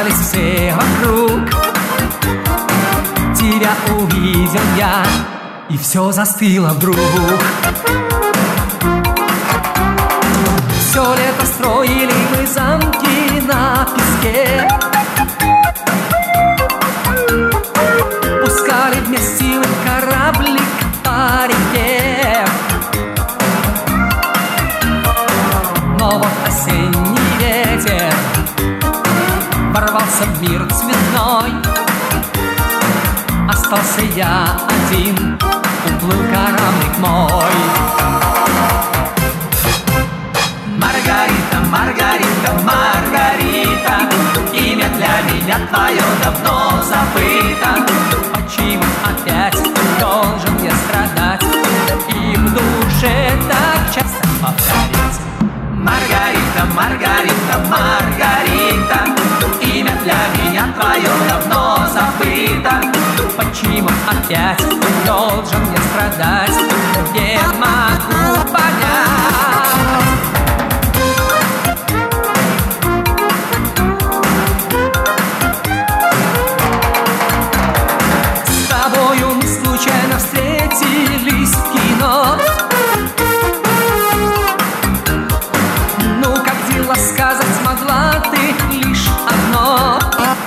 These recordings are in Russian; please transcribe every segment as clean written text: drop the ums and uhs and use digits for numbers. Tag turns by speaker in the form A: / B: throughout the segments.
A: Смеялись все вокруг. Тебя увидел я, и все застыло вдруг. Все лето строили мы замки на песке, пускали вместе кораблик по реке. Но вот осенний ветер ворвался в мир цветной. Остался я один, уплыл кораблик мой. Маргарита, Маргарита, Маргарита, имя для меня твое давно забыто. Почему опять должен я страдать и в душе так часто повторять? Маргарита, Маргарита, Маргарита, имя для меня твое давно забыто. Почему опять должен я страдать? Не могу понять. С тобою мы случайно встретились в кино. Ну, как дела сказать смогла ты лишь одно.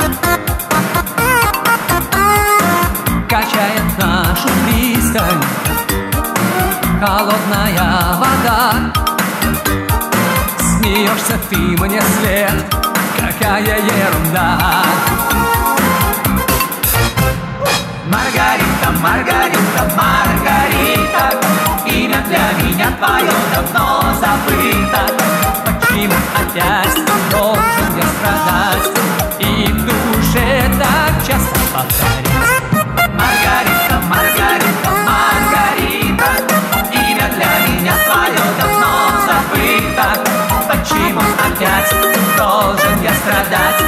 A: Качает нашу пристань холодная вода. Смеешься ты мне вслед, какая ерунда. Маргарита, Маргарита, Маргарита, имя для меня твое давно забыто. Почему опять должен я страдать и в душе так часто повторять? Маргарита, Маргарита, Маргарита, имя для меня твое давно забыто. Почему опять должен я страдать